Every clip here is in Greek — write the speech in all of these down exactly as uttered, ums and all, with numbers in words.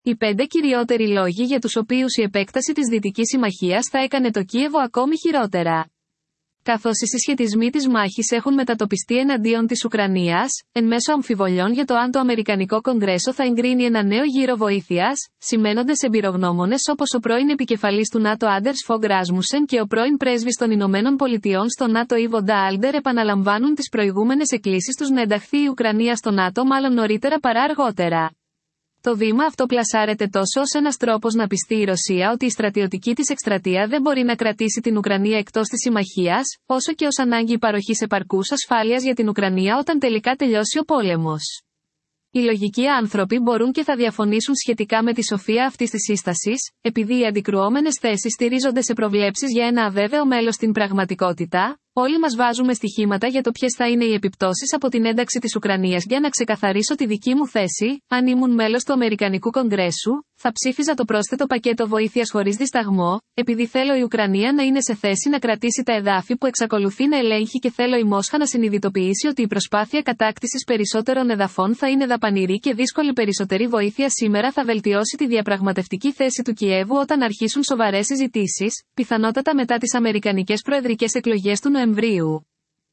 Οι πέντε κυριότεροι λόγοι για τους οποίους η επέκταση της Δυτικής Συμμαχίας θα έκανε το Κίεβο ακόμη χειρότερα. Καθώς οι συσχετισμοί της μάχης έχουν μετατοπιστεί εναντίον της Ουκρανίας, εν μέσω αμφιβολιών για το αν το Αμερικανικό Κογκρέσο θα εγκρίνει ένα νέο γύρο βοήθειας, σημαίνονται σε εμπειρογνώμονες όπως ο πρώην επικεφαλής του ΝΑΤΟ Άντερς Φογκ Ράσμουσεν και ο πρώην πρέσβης των Ηνωμένων Πολιτειών στο ΝΑΤΟ Ιβο Ντάλντερ επαναλαμβάνουν τις προηγούμενες εκκλήσεις τους να ενταχθεί η Ουκρανία στο ΝΑΤΟ μάλλον νωρίτερα παρά αργότερα. Το βήμα αυτό πλασάρεται τόσο ως ένας τρόπος να πιστεί η Ρωσία ότι η στρατιωτική της εκστρατεία δεν μπορεί να κρατήσει την Ουκρανία εκτός της συμμαχίας, όσο και ως ανάγκη παροχής επαρκούς ασφάλειας για την Ουκρανία όταν τελικά τελειώσει ο πόλεμος. Οι λογικοί άνθρωποι μπορούν και θα διαφωνήσουν σχετικά με τη σοφία αυτής της σύστασης, επειδή οι αντικρουόμενες θέσεις στηρίζονται σε προβλέψεις για ένα αβέβαιο μέλλον στην πραγματικότητα. Όλοι μας βάζουμε στοιχήματα για το ποιες θα είναι οι επιπτώσεις από την ένταξη της Ουκρανίας. Για να ξεκαθαρίσω τη δική μου θέση, αν ήμουν μέλος του Αμερικανικού Κογκρέσου, θα ψήφιζα το πρόσθετο πακέτο βοήθειας χωρίς δισταγμό, επειδή θέλω η Ουκρανία να είναι σε θέση να κρατήσει τα εδάφη που εξακολουθεί να ελέγχει και θέλω η Μόσχα να συνειδητοποιήσει ότι η προσπάθεια κατάκτησης περισσότερων εδαφών θα είναι δαπανηρή και δύσκολη. Περισσότερη βοήθεια σήμερα θα βελτιώσει τη διαπραγματευτική θέση του Κιέβου όταν αρχίσουν σοβαρές συζητήσεις, πιθανότατα μετά τις αμερικανικές προεδρικές εκλογές του Νοεμβρίου.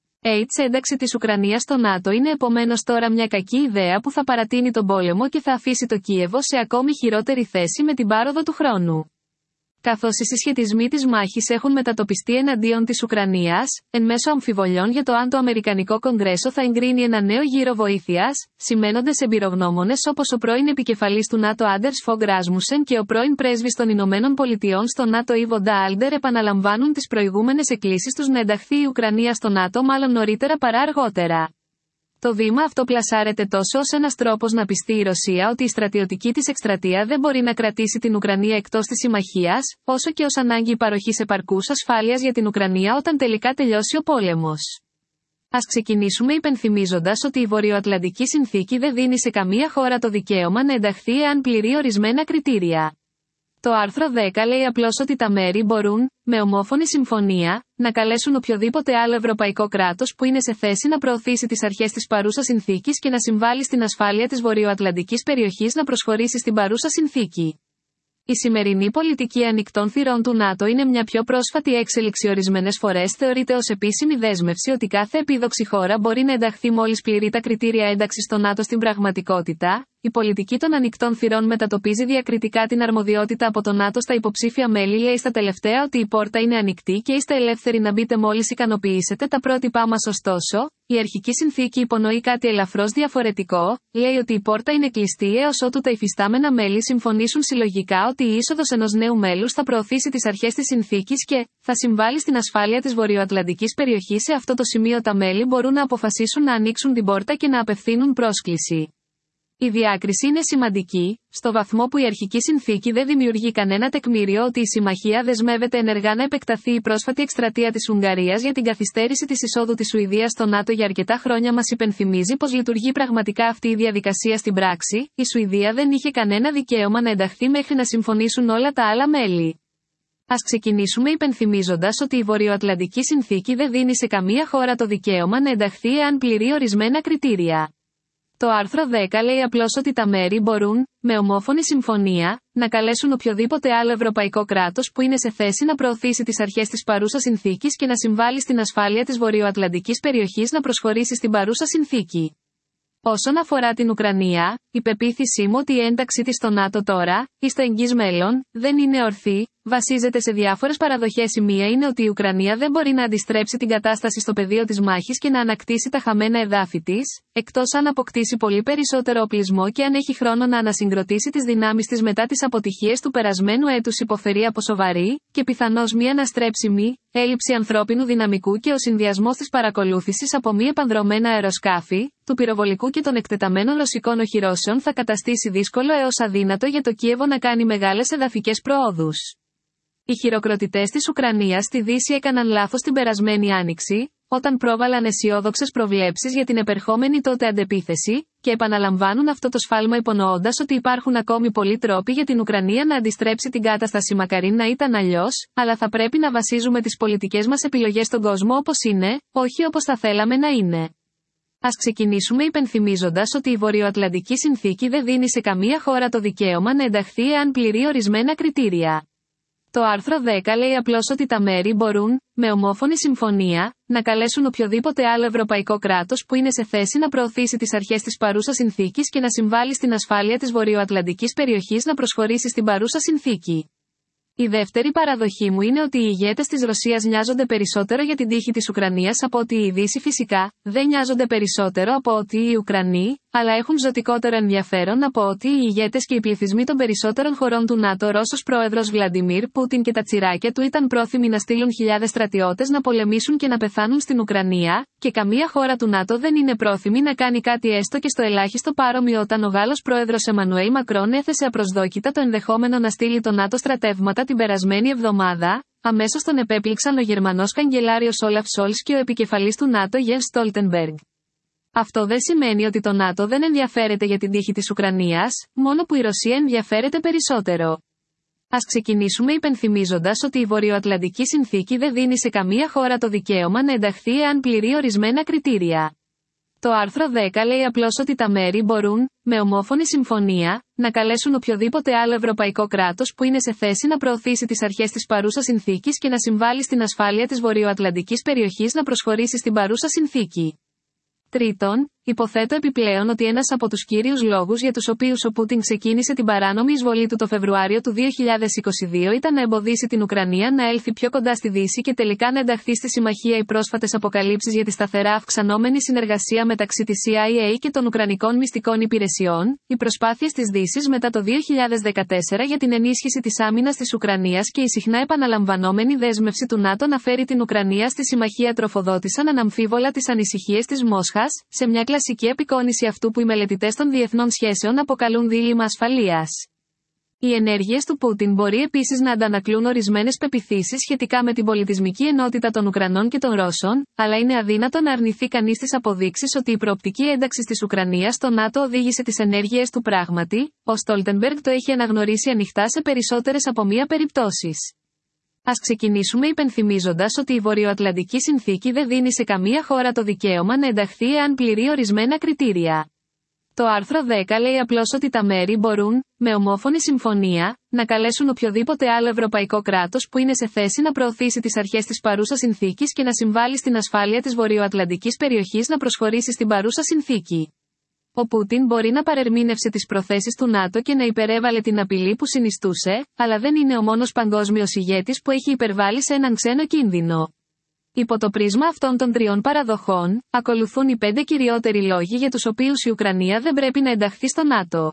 Η ένταξη της Ουκρανίας στο ΝΑΤΟ είναι επομένως τώρα μια κακή ιδέα που θα παρατείνει τον πόλεμο και θα αφήσει το Κίεβο σε ακόμη χειρότερη θέση με την πάροδο του χρόνου. Καθώς οι συσχετισμοί της μάχης έχουν μετατοπιστεί εναντίον της Ουκρανίας, εν μέσω αμφιβολιών για το αν το Αμερικανικό Κογκρέσο θα εγκρίνει ένα νέο γύρο βοήθειας, σημαίνονται σε εμπειρογνώμονες όπως ο πρώην επικεφαλής του ΝΑΤΟ Άντερς Φογκ Ράσμουσεν και ο πρώην πρέσβης των Ηνωμένων Πολιτειών στο ΝΑΤΟ Ιβο Ντάλντερ επαναλαμβάνουν τις προηγούμενες εκκλήσεις τους να ενταχθεί η Ουκρανία στο ΝΑΤΟ μάλλον νωρίτερα παρά αργότερα. Το βήμα αυτό πλασάρεται τόσο ως ένας τρόπος να πιστεί η Ρωσία ότι η στρατιωτική της εκστρατεία δεν μπορεί να κρατήσει την Ουκρανία εκτός της συμμαχίας, όσο και ως ανάγκη παροχής επαρκούς ασφάλειας για την Ουκρανία όταν τελικά τελειώσει ο πόλεμος. Ας ξεκινήσουμε υπενθυμίζοντας ότι η Βορειοατλαντική Συνθήκη δεν δίνει σε καμία χώρα το δικαίωμα να ενταχθεί εάν πληρεί ορισμένα κριτήρια. Το άρθρο δέκα λέει απλώς ότι τα μέρη μπορούν, με ομόφωνη συμφωνία, να καλέσουν οποιοδήποτε άλλο ευρωπαϊκό κράτος που είναι σε θέση να προωθήσει τις αρχές της παρούσας συνθήκης και να συμβάλλει στην ασφάλεια της βορειοατλαντικής περιοχής να προσχωρήσει στην παρούσα συνθήκη. Η σημερινή πολιτική ανοιχτών θυρών του ΝΑΤΟ είναι μια πιο πρόσφατη έξελιξη. Ορισμένες φορές θεωρείται ως επίσημη δέσμευση ότι κάθε επίδοξη χώρα μπορεί να ενταχθεί μόλις πληρεί τα κριτήρια ένταξης στο ΝΑΤΟ. Στην πραγματικότητα, η πολιτική των ανοιχτών θυρών μετατοπίζει διακριτικά την αρμοδιότητα από το ΝΑΤΟ στα υποψήφια μέλη. Λέει στα τελευταία ότι η πόρτα είναι ανοιχτή και είστε ελεύθεροι να μπείτε μόλις ικανοποιήσετε τα πρότυπά μας. Ωστόσο, η αρχική συνθήκη υπονοεί κάτι ελαφρώς διαφορετικό. Λέει ότι η πόρτα είναι κλειστή έως ότου τα υφιστάμενα μέλη συμφωνήσουν συλλογικά ότι η είσοδος ενός νέου μέλους θα προωθήσει τις αρχές της συνθήκης και θα συμβάλλει στην ασφάλεια της βορειοατλαντικής περιοχής. Σε αυτό το σημείο τα μέλη μπορούν να αποφασίσουν να ανοίξουν την πόρτα και να απευθύνουν πρόσκληση. Η διάκριση είναι σημαντική, στο βαθμό που η αρχική συνθήκη δεν δημιουργεί κανένα τεκμήριο ότι η συμμαχία δεσμεύεται ενεργά να επεκταθεί. Η πρόσφατη εκστρατεία της Ουγγαρίας για την καθυστέρηση της εισόδου της Σουηδίας στο ΝΑΤΟ για αρκετά χρόνια μας υπενθυμίζει πως λειτουργεί πραγματικά αυτή η διαδικασία στην πράξη. Η Σουηδία δεν είχε κανένα δικαίωμα να ενταχθεί μέχρι να συμφωνήσουν όλα τα άλλα μέλη. Ας ξεκινήσουμε υπενθυμίζοντας ότι η Βορειοατλαντική Συνθήκη δεν δίνει σε καμία χώρα το δικαίωμα να ενταχθεί εάν πληρεί ορισμένα κριτήρια. Το άρθρο δέκα λέει απλώς ότι τα μέρη μπορούν, με ομόφωνη συμφωνία, να καλέσουν οποιοδήποτε άλλο ευρωπαϊκό κράτος που είναι σε θέση να προωθήσει τις αρχές της παρούσας συνθήκης και να συμβάλλει στην ασφάλεια της βορειοατλαντικής περιοχής να προσχωρήσει στην παρούσα συνθήκη. Όσον αφορά την Ουκρανία, η πεποίθησή μου ότι η ένταξή της στο ΝΑΤΟ τώρα, ή στο εγγύς μέλλον, δεν είναι ορθή, βασίζεται σε διάφορες παραδοχές. Η μία είναι ότι η Ουκρανία δεν μπορεί να αντιστρέψει την κατάσταση στο πεδίο της μάχης και να ανακτήσει τα χαμένα εδάφη της, εκτός αν αποκτήσει πολύ περισσότερο οπλισμό και αν έχει χρόνο να ανασυγκροτήσει τις δυνάμεις της μετά τις αποτυχίες του περασμένου έτους. Υποφέρει από σοβαρή, και πιθανώς μη αναστρέψιμη, έλλειψη ανθρώπινου δυναμικού και ο συνδυασμός της παρακολούθησης από μη επανδρομένα αεροσκάφη, του πυροβολικού και των εκτεταμένων ρωσικών οχυρώσεων θα καταστήσει δύσκολο έως αδύνατο για το Κίεβο να κάνει μεγάλες εδαφικές προόδους. Οι χειροκροτητές της Ουκρανίας στη Δύση έκαναν λάθος την περασμένη άνοιξη, όταν πρόβαλαν αισιόδοξες προβλέψεις για την επερχόμενη τότε αντεπίθεση, και επαναλαμβάνουν αυτό το σφάλμα υπονοώντας ότι υπάρχουν ακόμη πολλοί τρόποι για την Ουκρανία να αντιστρέψει την κατάσταση. Μακάρι να ήταν αλλιώς, αλλά θα πρέπει να βασίζουμε τις πολιτικές μας επιλογές στον κόσμο όπως είναι, όχι όπως θα θέλαμε να είναι. Ας ξεκινήσουμε υπενθυμίζοντας ότι η Βορειοατλαντική Συνθήκη δεν δίνει σε καμία χώρα το δικαίωμα να ενταχθεί εάν πληρεί ορισμένα κριτήρια. Το άρθρο δέκα λέει απλώς ότι τα μέρη μπορούν, με ομόφωνη συμφωνία, να καλέσουν οποιοδήποτε άλλο ευρωπαϊκό κράτος που είναι σε θέση να προωθήσει τις αρχές της παρούσας συνθήκης και να συμβάλει στην ασφάλεια της βορειοατλαντικής περιοχής να προσχωρήσει στην παρούσα συνθήκη. Η δεύτερη παραδοχή μου είναι ότι οι ηγέτες της Ρωσίας νοιάζονται περισσότερο για την τύχη της Ουκρανίας από ότι η Δύση φυσικά δεν νοιάζονται περισσότερο από ότι οι Ουκρανοί, αλλά έχουν ζωτικότερο ενδιαφέρον από ότι οι ηγέτες και οι πληθυσμοί των περισσότερων χωρών του ΝΑΤΟ. Ο Ρώσος πρόεδρος Βλαντιμίρ Πούτιν και τα τσιράκια του ήταν πρόθυμοι να στείλουν χιλιάδες στρατιώτες να πολεμήσουν και να πεθάνουν στην Ουκρανία, και καμία χώρα του ΝΑΤΟ δεν είναι πρόθυμη να κάνει κάτι έστω και στο ελάχιστο παρόμοιο όταν ο Γάλλος πρόεδρος Εμμανουέλ Μακρόν έθεσε απροσδόκητα το ενδεχόμενο να στείλει το ΝΑΤΟ στρατεύματα την περασμένη εβδομάδα. Αμέσως τον επέπληξαν ο Γερμανός καγκελάριος Όλαφ Σόλτς και ο επικεφαλής του ΝΑΤΟ Γιένς Στόλτενμπεργκ. Αυτό δεν σημαίνει ότι το ΝΑΤΟ δεν ενδιαφέρεται για την τύχη της Ουκρανίας, μόνο που η Ρωσία ενδιαφέρεται περισσότερο. Ας ξεκινήσουμε υπενθυμίζοντας ότι η Βορειοατλαντική Συνθήκη δεν δίνει σε καμία χώρα το δικαίωμα να ενταχθεί εάν πληρεί ορισμένα κριτήρια. Το άρθρο δέκα λέει απλώς ότι τα μέρη μπορούν, με ομόφωνη συμφωνία, να καλέσουν οποιοδήποτε άλλο ευρωπαϊκό κράτος που είναι σε θέση να προωθήσει τις αρχές της παρούσας συνθήκης και να συμβάλει στην ασφάλεια της βορειοατλαντικής περιοχής να προσχωρήσει στην παρούσα συνθήκη. Τρίτον, υποθέτω επιπλέον ότι ένας από τους κύριους λόγους για τους οποίους ο Πούτιν ξεκίνησε την παράνομη εισβολή του το Φεβρουάριο του δύο χιλιάδες είκοσι δύο ήταν να εμποδίσει την Ουκρανία να έλθει πιο κοντά στη Δύση και τελικά να ενταχθεί στη συμμαχία. Οι πρόσφατες αποκαλύψεις για τη σταθερά αυξανόμενη συνεργασία μεταξύ της σι άι έι και των Ουκρανικών μυστικών υπηρεσιών, οι προσπάθειες της Δύσης μετά το δύο χιλιάδες δεκατέσσερα για την ενίσχυση της άμυνας της Ουκρανίας και η συχνά επαναλαμβανόμενη δέσμευση του ΝΑΤΟ να φέρει την Ουκρανία στη συμμαχία τροφοδότησαν αναμφίβολα τις ανησυχίες της Μόσχας, σε μια κλασική απεικόνηση αυτού που οι μελετητές των διεθνών σχέσεων αποκαλούν δίλημμα ασφαλείας. Οι ενέργειες του Πούτιν μπορεί επίσης να αντανακλούν ορισμένες πεποιθήσεις σχετικά με την πολιτισμική ενότητα των Ουκρανών και των Ρώσων, αλλά είναι αδύνατο να αρνηθεί κανείς τις αποδείξεις ότι η προοπτική ένταξη της Ουκρανίας στο ΝΑΤΟ οδήγησε τις ενέργειες του πράγματι. Ο Στόλτενμπεργκ το έχει αναγνωρίσει ανοιχτά σε περισσότερες από μία περιπτώσεις. Ας ξεκινήσουμε υπενθυμίζοντας ότι η Βορειοατλαντική Συνθήκη δεν δίνει σε καμία χώρα το δικαίωμα να ενταχθεί εάν πληρεί ορισμένα κριτήρια. Το άρθρο δέκα λέει απλώς ότι τα μέρη μπορούν, με ομόφωνη συμφωνία, να καλέσουν οποιοδήποτε άλλο ευρωπαϊκό κράτος που είναι σε θέση να προωθήσει τις αρχές της παρούσας συνθήκης και να συμβάλει στην ασφάλεια της βορειοατλαντικής περιοχής να προσχωρήσει στην παρούσα συνθήκη. Ο Πούτιν μπορεί να παρερμήνευσε τις προθέσεις του ΝΑΤΟ και να υπερέβαλε την απειλή που συνιστούσε, αλλά δεν είναι ο μόνος παγκόσμιος ηγέτης που έχει υπερβάλει σε έναν ξένο κίνδυνο. Υπό το πρίσμα αυτών των τριών παραδοχών, ακολουθούν οι πέντε κυριότεροι λόγοι για τους οποίους η Ουκρανία δεν πρέπει να ενταχθεί στο ΝΑΤΟ.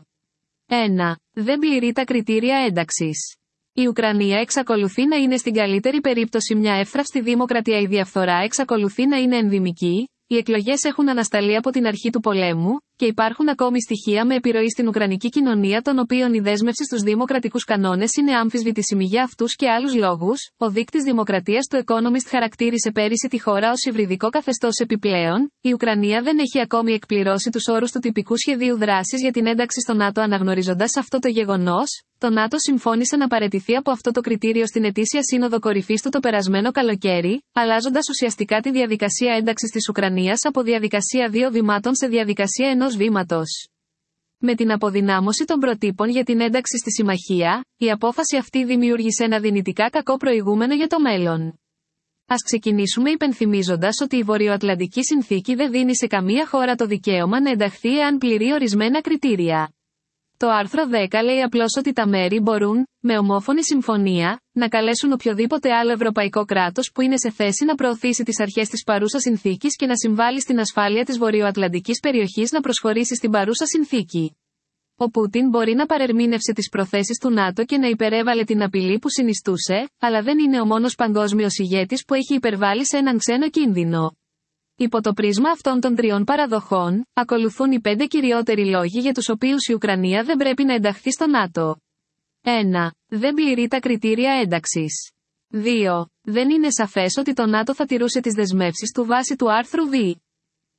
ένα. Δεν πληρεί τα κριτήρια ένταξης. Η Ουκρανία εξακολουθεί να είναι στην καλύτερη περίπτωση μια εύθραυστη δημοκρατία. Η διαφθορά εξακολουθεί να είναι ενδυμική. Οι εκλογές έχουν ανασταλεί από την αρχή του πολέμου, και υπάρχουν ακόμη στοιχεία με επιρροή στην Ουκρανική κοινωνία των οποίων η δέσμευση στους δημοκρατικούς κανόνες είναι αμφισβητήσιμη. Για αυτούς και άλλους λόγους, ο δείκτης δημοκρατίας του Economist χαρακτήρισε πέρυσι τη χώρα ως υβριδικό καθεστώς. Επιπλέον, η Ουκρανία δεν έχει ακόμη εκπληρώσει τους όρους του τυπικού σχεδίου δράσης για την ένταξη στο ΝΑΤΟ. Αναγνωρίζοντας αυτό το γεγονός, το ΝΑΤΟ συμφώνησε να παραιτηθεί από αυτό το κριτήριο στην ετήσια σύνοδο κορυφής του το περασμένο καλοκαίρι, αλλάζοντας ουσιαστικά τη διαδικασία ένταξης της Ουκρανίας από διαδικασία δύο βημάτων σε διαδικασία ενός βήματος. Με την αποδυνάμωση των προτύπων για την ένταξη στη συμμαχία, η απόφαση αυτή δημιούργησε ένα δυνητικά κακό προηγούμενο για το μέλλον. Ας ξεκινήσουμε υπενθυμίζοντας ότι η Βορειοατλαντική Συνθήκη δεν δίνει σε καμία χώρα το δικαίωμα να ενταχθεί εάν πληρεί ορισμένα κριτήρια. Το άρθρο δέκα λέει απλώς ότι τα μέρη μπορούν, με ομόφωνη συμφωνία, να καλέσουν οποιοδήποτε άλλο ευρωπαϊκό κράτος που είναι σε θέση να προωθήσει τις αρχές της παρούσας συνθήκης και να συμβάλει στην ασφάλεια της βορειοατλαντικής περιοχής να προσχωρήσει στην παρούσα συνθήκη. Ο Πούτιν μπορεί να παρερμήνευσε τις προθέσεις του ΝΑΤΟ και να υπερέβαλε την απειλή που συνιστούσε, αλλά δεν είναι ο μόνος παγκόσμιος ηγέτης που έχει υπερβάλει σε έναν ξένο κίνδυνο. Υπό το πρίσμα αυτών των τριών παραδοχών, ακολουθούν οι πέντε κυριότεροι λόγοι για τους οποίους η Ουκρανία δεν πρέπει να ενταχθεί στο ΝΑΤΟ. ένα. Δεν πληρεί τα κριτήρια ένταξης. δύο. Δεν είναι σαφές ότι το ΝΑΤΟ θα τηρούσε τις δεσμεύσεις του βάσει του άρθρου Β.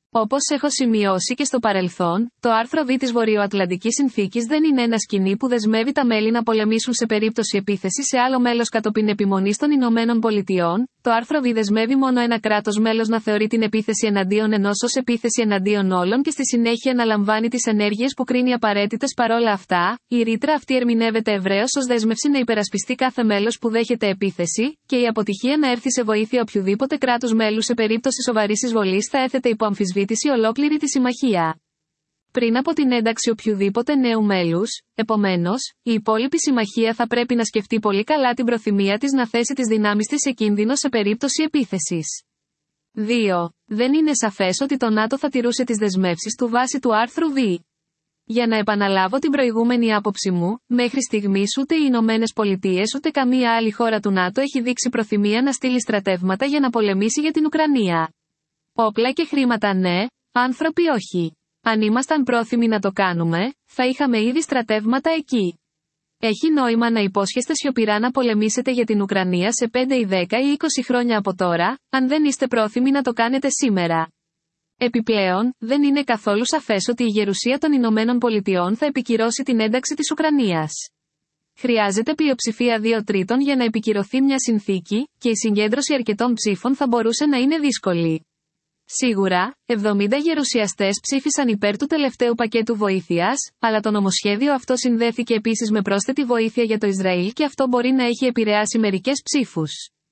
Όπως έχω σημειώσει και στο παρελθόν, το άρθρο Β της Βορειοατλαντικής Συνθήκης δεν είναι ένα σκηνή που δεσμεύει τα μέλη να πολεμήσουν σε περίπτωση επίθεση σε άλλο μέλος κατόπιν επιμονής των Ηνωμένων Πολιτειών. Το άρθρο Β δεσμεύει μόνο ένα κράτος μέλος να θεωρεί την επίθεση εναντίον ενός ως επίθεση εναντίον όλων και στη συνέχεια να λαμβάνει τις ενέργειες που κρίνει απαραίτητες. Παρόλα αυτά, η ρήτρα αυτή ερμηνεύεται ευρέως ως δέσμευση να υπερασπιστεί κάθε μέλος που δέχεται επίθεση, και η αποτυχία να έρθει σε βοήθεια οποιοδήποτε κράτους μέλους σε περίπτωση σοβαρής εισβολής θα έθετε υπό αμφισβήτηση ολόκληρη τη συμμαχία. Πριν από την ένταξη οποιοδήποτε νέου μέλους, επομένως, η υπόλοιπη συμμαχία θα πρέπει να σκεφτεί πολύ καλά την προθυμία της να θέσει τις δυνάμεις της σε κίνδυνο σε περίπτωση επίθεσης. δύο. Δεν είναι σαφές ότι το ΝΑΤΟ θα τηρούσε τις δεσμεύσεις του βάσει του άρθρου Β. Για να επαναλάβω την προηγούμενη άποψη μου, μέχρι στιγμής ούτε οι Ηνωμένες Πολιτείες ούτε καμία άλλη χώρα του ΝΑΤΟ έχει δείξει προθυμία να στείλει στρατεύματα για να πολεμήσει για την Ουκρανία. Όπλα και χρήματα ναι, άνθρωποι όχι. Αν ήμασταν πρόθυμοι να το κάνουμε, θα είχαμε ήδη στρατεύματα εκεί. Έχει νόημα να υπόσχεστε σιωπηρά να πολεμήσετε για την Ουκρανία σε πέντε ή δέκα ή είκοσι χρόνια από τώρα, αν δεν είστε πρόθυμοι να το κάνετε σήμερα. Επιπλέον, δεν είναι καθόλου σαφές ότι η γερουσία των Ηνωμένων Πολιτειών θα επικυρώσει την ένταξη της Ουκρανίας. Χρειάζεται πλειοψηφία δύο τρίτων για να επικυρωθεί μια συνθήκη, και η συγκέντρωση αρκετών ψήφων θα μπορούσε να είναι δύσκολη. Σίγουρα, εβδομήντα γερουσιαστές ψήφισαν υπέρ του τελευταίου πακέτου βοήθειας, αλλά το νομοσχέδιο αυτό συνδέθηκε επίσης με πρόσθετη βοήθεια για το Ισραήλ και αυτό μπορεί να έχει επηρεάσει μερικές ψήφους.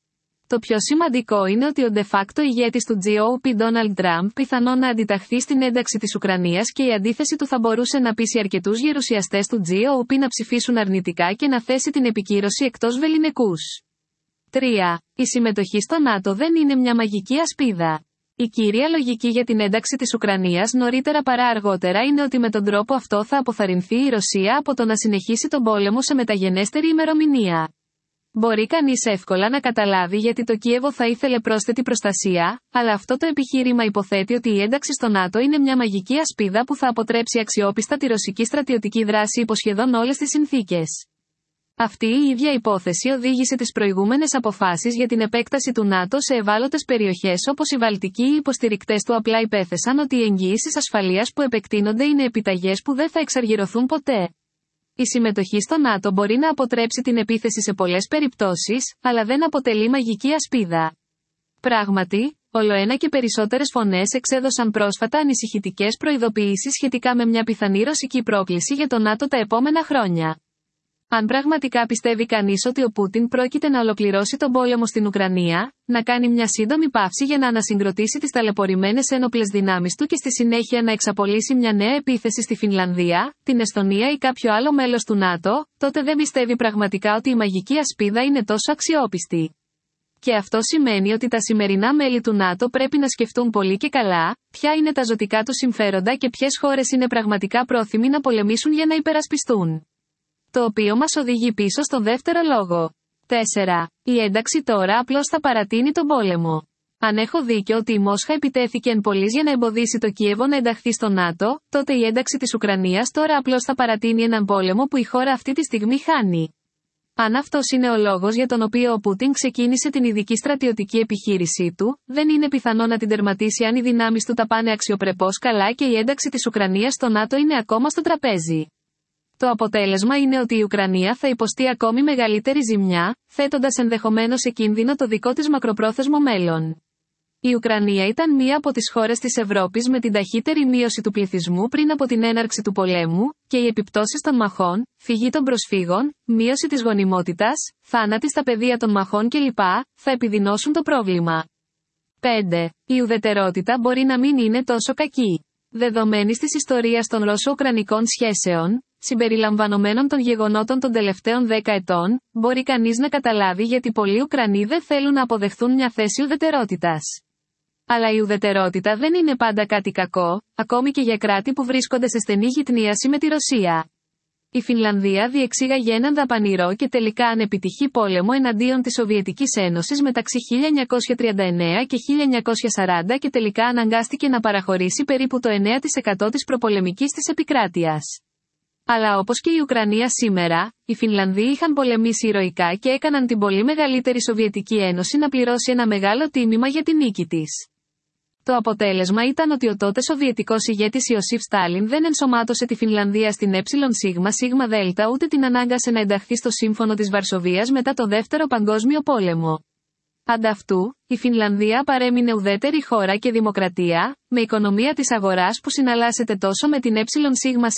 Το πιο σημαντικό είναι ότι ο de facto ηγέτης του τζι ο πι Donald Trump πιθανόν να αντιταχθεί στην ένταξη της Ουκρανίας και η αντίθεση του θα μπορούσε να πείσει αρκετούς γερουσιαστές του τζι ο πι να ψηφίσουν αρνητικά και να θέσει την επικύρωση εκτός βεληνικούς. τρία. Η συμμετοχή στο ΝΑΤΟ δεν είναι μια μαγική ασπίδα. Η κύρια λογική για την ένταξη της Ουκρανίας νωρίτερα παρά αργότερα είναι ότι με τον τρόπο αυτό θα αποθαρρυνθεί η Ρωσία από το να συνεχίσει τον πόλεμο σε μεταγενέστερη ημερομηνία. Μπορεί κανείς εύκολα να καταλάβει γιατί το Κίεβο θα ήθελε πρόσθετη προστασία, αλλά αυτό το επιχείρημα υποθέτει ότι η ένταξη στο ΝΑΤΟ είναι μια μαγική ασπίδα που θα αποτρέψει αξιόπιστα τη ρωσική στρατιωτική δράση υπό σχεδόν όλες τις συνθήκες. Αυτή η ίδια υπόθεση οδήγησε τις προηγούμενες αποφάσεις για την επέκταση του ΝΑΤΟ σε ευάλωτες περιοχές όπως η Βαλτική. Οι υποστηρικτές του απλά υπέθεσαν ότι οι εγγυήσεις ασφαλείας που επεκτείνονται είναι επιταγές που δεν θα εξαργυρωθούν ποτέ. Η συμμετοχή στο ΝΑΤΟ μπορεί να αποτρέψει την επίθεση σε πολλές περιπτώσεις, αλλά δεν αποτελεί μαγική ασπίδα. Πράγματι, ολοένα και περισσότερες φωνές εξέδωσαν πρόσφατα ανησυχητικές προειδοποιήσεις σχετικά με μια πιθανή ρωσική πρόκληση για το ΝΑΤΟ τα επόμενα χρόνια. Αν πραγματικά πιστεύει κανείς ότι ο Πούτιν πρόκειται να ολοκληρώσει τον πόλεμο στην Ουκρανία, να κάνει μια σύντομη παύση για να ανασυγκροτήσει τις ταλαιπωρημένες ένοπλες δυνάμεις του και στη συνέχεια να εξαπολύσει μια νέα επίθεση στη Φινλανδία, την Εσθονία ή κάποιο άλλο μέλος του ΝΑΤΟ, τότε δεν πιστεύει πραγματικά ότι η μαγική ασπίδα είναι τόσο αξιόπιστη. Και αυτό σημαίνει ότι τα σημερινά μέλη του ΝΑΤΟ πρέπει να σκεφτούν πολύ και καλά, ποια είναι τα ζωτικά τους συμφέροντα και ποιες χώρες είναι πραγματικά πρόθυμοι να πολεμήσουν για να υπερασπιστούν. Το οποίο μας οδηγεί πίσω στον δεύτερο λόγο. τέσσερα. Η ένταξη τώρα απλώς θα παρατείνει τον πόλεμο. Αν έχω δίκιο ότι η Μόσχα επιτέθηκε εν πολλοίς για να εμποδίσει το Κίεβο να ενταχθεί στο ΝΑΤΟ, τότε η ένταξη της Ουκρανίας τώρα απλώς θα παρατείνει έναν πόλεμο που η χώρα αυτή τη στιγμή χάνει. Αν αυτός είναι ο λόγος για τον οποίο ο Πούτιν ξεκίνησε την ειδική στρατιωτική επιχείρησή του, δεν είναι πιθανό να την τερματίσει αν οι δυνάμεις του τα πάνε αξιοπρεπώς καλά και η ένταξη της Ουκρανίας στο ΝΑΤΟ είναι ακόμα στο τραπέζι. Το αποτέλεσμα είναι ότι η Ουκρανία θα υποστεί ακόμη μεγαλύτερη ζημιά, θέτοντας ενδεχομένως σε κίνδυνο το δικό της μακροπρόθεσμο μέλλον. Η Ουκρανία ήταν μία από τις χώρες της Ευρώπης με την ταχύτερη μείωση του πληθυσμού πριν από την έναρξη του πολέμου, και οι επιπτώσεις των μαχών, φυγή των προσφύγων, μείωση της γονιμότητας, θάνατοι στα πεδία των μαχών κλπ. Θα επιδεινώσουν το πρόβλημα. πέντε. Η ουδετερότητα μπορεί να μην είναι τόσο κακή. Δεδομένης της ιστορίας των Ρώσο-Ουκρανικών σχέσεων, συμπεριλαμβανομένων των γεγονότων των τελευταίων δέκα ετών, μπορεί κανείς να καταλάβει γιατί πολλοί Ουκρανοί δεν θέλουν να αποδεχθούν μια θέση ουδετερότητας. Αλλά η ουδετερότητα δεν είναι πάντα κάτι κακό, ακόμη και για κράτη που βρίσκονται σε στενή γειτνίαση με τη Ρωσία. Η Φινλανδία διεξήγαγε έναν δαπανηρό και τελικά ανεπιτυχή πόλεμο εναντίον της Σοβιετικής Ένωσης μεταξύ χίλια εννιακόσια τριάντα εννέα και χίλια εννιακόσια σαράντα και τελικά αναγκάστηκε να παραχωρήσει περίπου το εννέα τοις εκατό της προπολεμικής της επικράτειας. Αλλά όπως και η Ουκρανία σήμερα, οι Φινλανδοί είχαν πολεμήσει ηρωικά και έκαναν την πολύ μεγαλύτερη Σοβιετική Ένωση να πληρώσει ένα μεγάλο τίμημα για την νίκη της. Το αποτέλεσμα ήταν ότι ο τότε Σοβιετικός ηγέτης Ιωσήφ Στάλιν δεν ενσωμάτωσε τη Φινλανδία στην ΕΣΔ ούτε την ανάγκασε να ενταχθεί στο Σύμφωνο της Βαρσοβίας μετά το Δεύτερο Παγκόσμιο Πόλεμο. Ανταυτού, η Φινλανδία παρέμεινε ουδέτερη χώρα και δημοκρατία, με οικονομία της αγοράς που συναλλάσσεται τόσο με την ΕΣΔ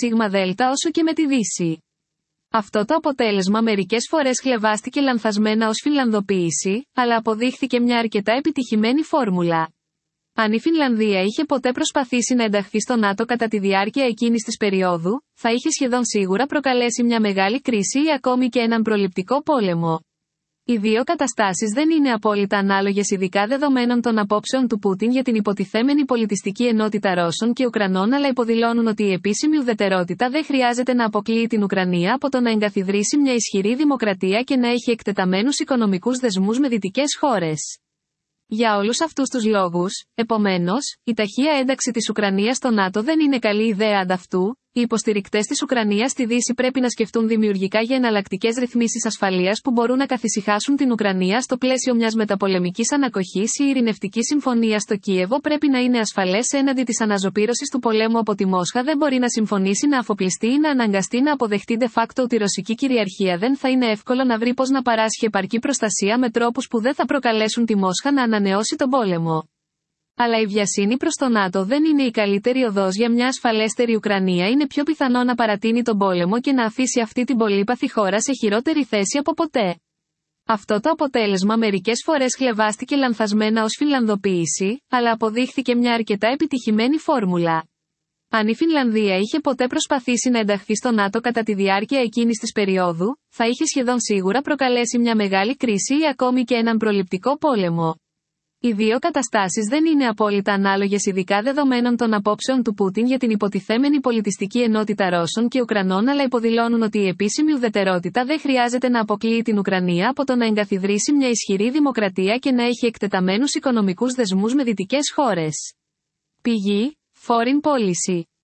όσο και με τη Δύση. Αυτό το αποτέλεσμα μερικές φορές χλευάστηκε λανθασμένα ως φινλανδοποίηση, αλλά αποδείχθηκε μια αρκετά επιτυχημένη φόρμουλα. Αν η Φινλανδία είχε ποτέ προσπαθήσει να ενταχθεί στο ΝΑΤΟ κατά τη διάρκεια εκείνης της περίοδου, θα είχε σχεδόν σίγουρα προκαλέσει μια μεγάλη κρίση ή ακόμη και έναν προληπτικό πόλεμο. Οι δύο καταστάσεις δεν είναι απόλυτα ανάλογες, ειδικά δεδομένων των απόψεων του Πούτιν για την υποτιθέμενη πολιτιστική ενότητα Ρώσων και Ουκρανών, αλλά υποδηλώνουν ότι η επίσημη ουδετερότητα δεν χρειάζεται να αποκλείει την Ουκρανία από το να εγκαθιδρύσει μια ισχυρή δημοκρατία και να έχει εκτεταμένους οικονομικούς δεσμούς με δυτικές χώρες. Για όλους αυτούς τους λόγους, επομένως, η ταχεία ένταξη της Ουκρανίας στο ΝΑΤΟ δεν είναι καλή ιδέα. Ανταυτού, οι υποστηρικτές της Ουκρανίας στη Δύση πρέπει να σκεφτούν δημιουργικά για εναλλακτικές ρυθμίσεις ασφαλείας που μπορούν να καθησυχάσουν την Ουκρανία στο πλαίσιο μιας μεταπολεμικής ανακοχής. Η ειρηνευτική συμφωνία στο Κίεβο πρέπει να είναι ασφαλές έναντι της αναζωπήρωσης του πολέμου από τη Μόσχα. Δεν μπορεί να συμφωνήσει να αφοπλιστεί ή να αναγκαστεί να αποδεχτεί de facto τη ρωσική κυριαρχία. Δεν θα είναι εύκολο να βρει πώς να παράσχει επαρκή προστασία με τρόπους που δεν θα προκαλέσουν τη Μόσχα να ανανεώσει τον πόλεμο. Αλλά η βιασύνη προς το ΝΑΤΟ δεν είναι η καλύτερη οδός για μια ασφαλέστερη Ουκρανία. Είναι πιο πιθανό να παρατείνει τον πόλεμο και να αφήσει αυτή την πολύπαθη χώρα σε χειρότερη θέση από ποτέ. Αυτό το αποτέλεσμα μερικές φορές χλευάστηκε λανθασμένα ως φινλανδοποίηση, αλλά αποδείχθηκε μια αρκετά επιτυχημένη φόρμουλα. Αν η Φινλανδία είχε ποτέ προσπαθήσει να ενταχθεί στο ΝΑΤΟ κατά τη διάρκεια εκείνης της περίοδου, θα είχε σχεδόν σίγουρα προκαλέσει μια μεγάλη κρίση ή ακόμη και έναν προληπτικό πόλεμο. Οι δύο καταστάσεις δεν είναι απόλυτα ανάλογες, ειδικά δεδομένων των απόψεων του Πούτιν για την υποτιθέμενη πολιτιστική ενότητα Ρώσων και Ουκρανών, αλλά υποδηλώνουν ότι η επίσημη ουδετερότητα δεν χρειάζεται να αποκλείει την Ουκρανία από το να εγκαθιδρύσει μια ισχυρή δημοκρατία και να έχει εκτεταμένους οικονομικούς δεσμούς με δυτικές χώρες. Πηγή: Foreign Policy.